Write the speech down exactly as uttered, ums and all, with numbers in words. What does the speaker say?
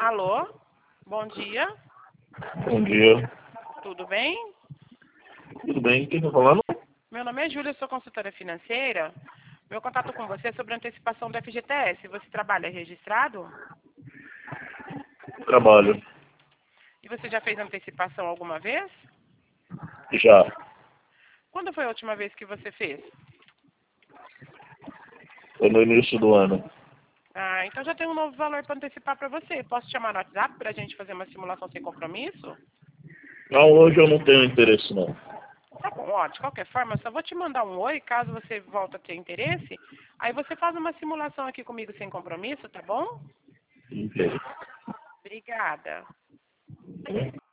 Alô? Bom dia. Bom dia. Tudo bem? Tudo bem? Quem está falando? Meu nome é Júlia, sou consultora financeira. Meu contato com você é sobre a antecipação do F G T S. Você trabalha registrado? Trabalho. E você já fez antecipação alguma vez? Já. Quando foi a última vez que você fez? Foi no início do ano. Ah, então já tem um novo valor para antecipar para você. Posso te chamar no WhatsApp para a gente fazer uma simulação sem compromisso? Não, hoje eu não tenho interesse, não. Tá bom, ó, de qualquer forma, eu só vou te mandar um oi, caso você volte a ter interesse. Aí você faz uma simulação aqui comigo sem compromisso, tá bom? Ok. Obrigada.